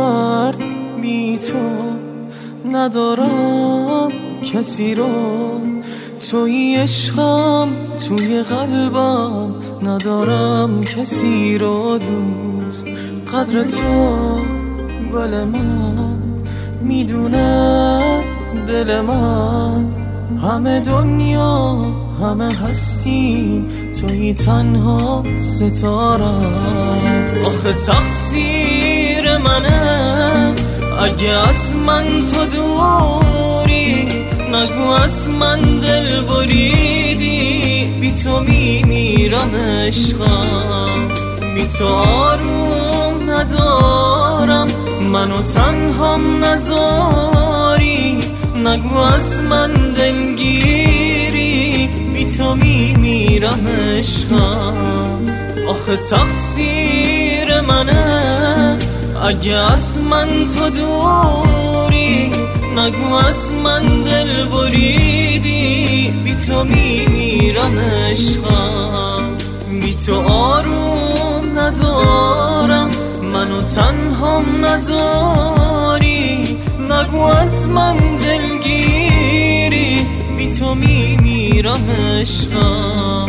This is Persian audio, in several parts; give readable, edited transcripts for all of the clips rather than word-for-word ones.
درد بی تو ندارم کسی رو، توی عشقم توی قلبم ندارم کسی رو دوست. قدر تو گل من میدونه دل من، همه دنیا همه هستیم توی تنها ستارم. آخه تقصیر منه اگه از من تو دوری، نگو از من دل بریدی. بی تو میمیرم عشقم، بی تو آروم ندارم، منو تنهام نذاری. نگو از من دلگیری، بی تو میمیرم عشقم. آخه تقصیر منه اگه از من تو دوری، نگو از من دل بریدی. بی تو میمیرم عشقم، بی تو آروم ندارم، منو تنهام نذاری. نگو از من دلگیری، بی تو میمیرم عشقم.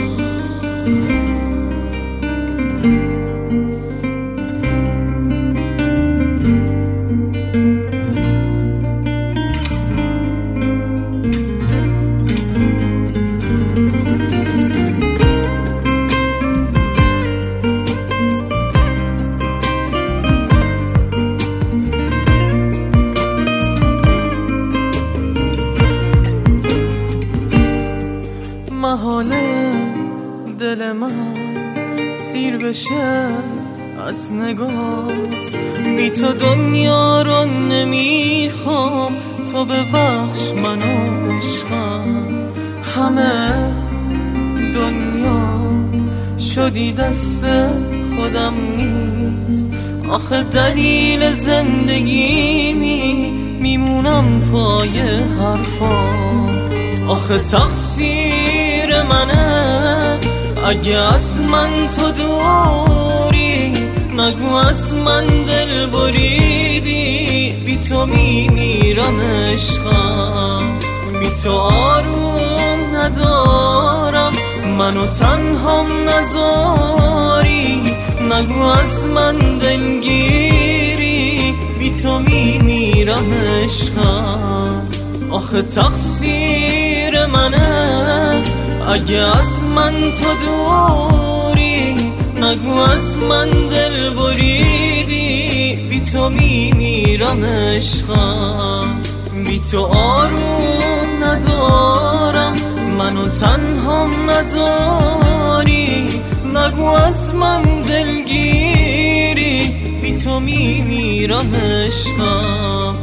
محاله دل من سیر بشه از نگات، بی تو دنیا رو نمیخوام، تو ببخش منو عشقم. همه دنیا شدی دست خودم نیست، آخه دلیل زندگی میمونم پای حرفام. آخه تقصیر منه اگه از من تو دوری، نگو از من دل بریدی. بی تو میمیرم عشقم، بی تو آروم ندارم، منو تنهام نذاری. نگو از من دلگیری، بی تو میمیرم عشقم. آخه تقصیر منه اگه از من تو دوری، نگو از من دل بریدی. بی تو میمیرم عشقم، بی تو آروم ندارم، منو تنهام نذاری. نگو از من دلگیری، بی تو میمیرم عشقم.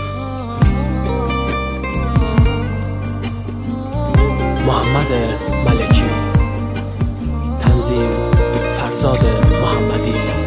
محمد ملکی، تنظیم فرزاد محمدی.